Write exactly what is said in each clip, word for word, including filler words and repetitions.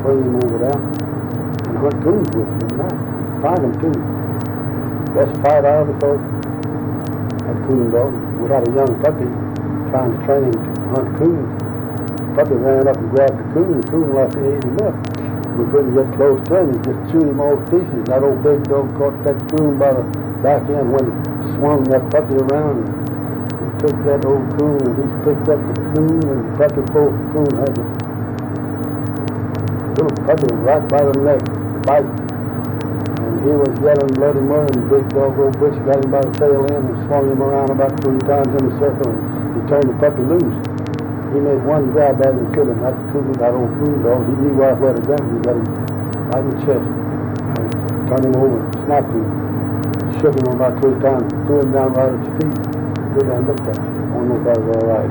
bring him over there and hunt coons with him at night. Find them too. Best fight I ever saw. That coon dog. We had a young puppy trying to train him to hunt coons. Puppy ran up and grabbed the coon. The coon like he ate him up. We couldn't get close to him. He just chewed him all to pieces. That old big dog caught that coon by the back end when he swung that puppy around. He took that old coon and he picked up the coon and the puppy, both the coon had the little puppy right by the neck, biting. And he was yelling bloody murder, and the big dog, old Butch, got him by the tail end and swung him around about three times in a circle, and he turned the puppy loose. He made one grab at him and killed him. That coon, that old coon dog, he knew right where to gun him. He got him right in the chest. And turned him over, snapped him, shook him about three times, threw him down right at his feet. Stood there and looked at you. I don't know if that was all right.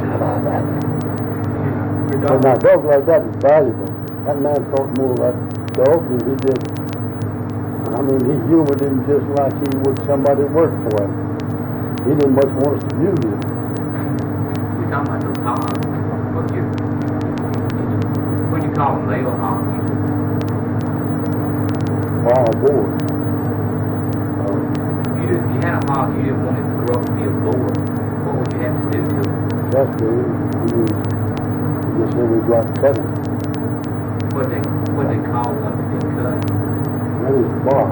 And now, dogs like that is valuable. That man thought more of that dog than he did. I mean, he humored him just like he would somebody work for him. He didn't much want us to use him. You're talking about those hogs. What you, what do you call them, male hogs? Wild boar. Uh, you did, if you had a hog, you didn't want him to grow up to be a boar. What would you have to do to him? Just do. We just said we'd go out and cut him. What they, what they call one that they cut? That is bar.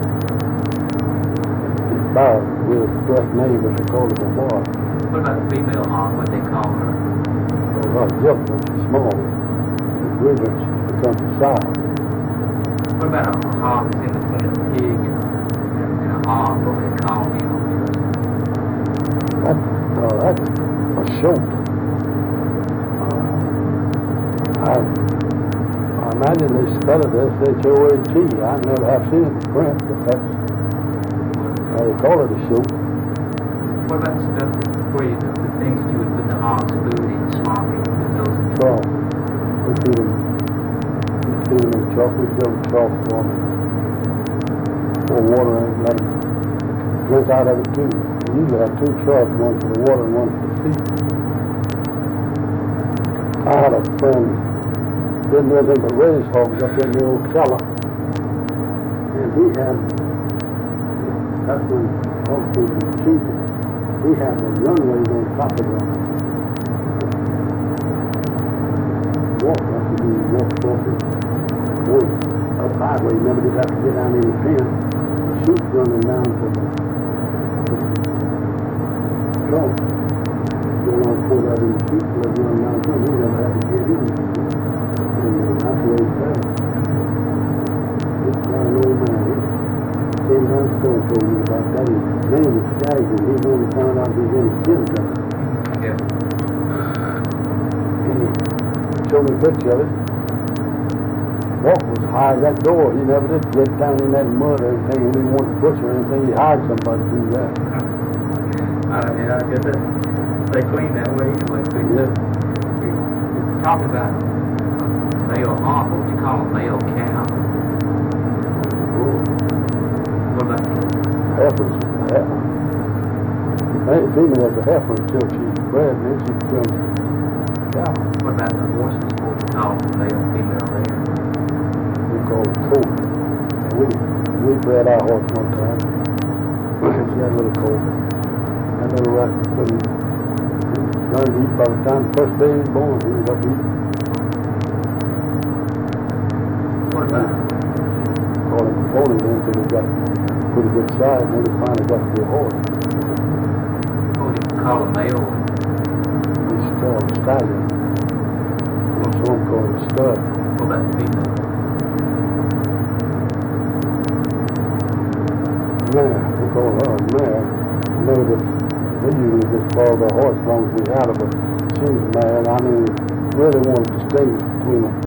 It's bar with a direct name, but they call it a bar. What about the female hog? What they call her? Well, her yelp, but she's small. The grizzly, she becomes a sow. What about a hog that's in between a pig and a, and a hog? What would they call him? That, uh, that's a shoat. Uh, I, I imagine they spell it S H O A T. I never have seen it in print, but that's how they call it, a shoat. What about the stuff that, where you, the things that you would put the hog's food in, sloppy, put those in there? Trough. We feed them, we feed them in the trough. We build a trough for them. Pour water in it, let them drink out of it too. We usually have two troughs, one for the water and one for the feed. I had a friend, didn't do anything but raise hogs up in the old cellar. And he had, that's when hog food was cheap. He had the runways on top of the walk, that's when you walk forward. Boy, up highway, you never did have to get down in the pen. The chute running down to the, to the trough. Go along for that in the chute, let it run down to him. He never had to get in. And that's the way it's done. This guy, an old man, he came down the store and told me about that. His name was Skaggs, and he only found out he was in his chin country. Yeah. And he showed me a picture of it. Walk was high as that door. He never did get down in that mud or anything. He didn't want to butcher or anything. He hired somebody to do that. I don't know, I guess that, they clean that way anyway. Yeah. Talk about male hog, what would you call a male cow? What about the Heifers. Heifer. The female is a heifer until she's bred, and then she becomes a cow. what about the horses? What would you call male, female there? We call it colt. We, we bred our horse one time. She had a little colt. That little rat couldn't learn to eat by the time the first day he was born. He was up eating. What about, Called him a pony then until he got pretty good size, and then he finally got to be a horse. what would you call a male? He's still a stallion. There's some called a stud. What about the female? Mare, we call her a mare. Never did, we usually just follow the horse as long as we had her, but she was a mare, and I mean, really want to distinguish between them.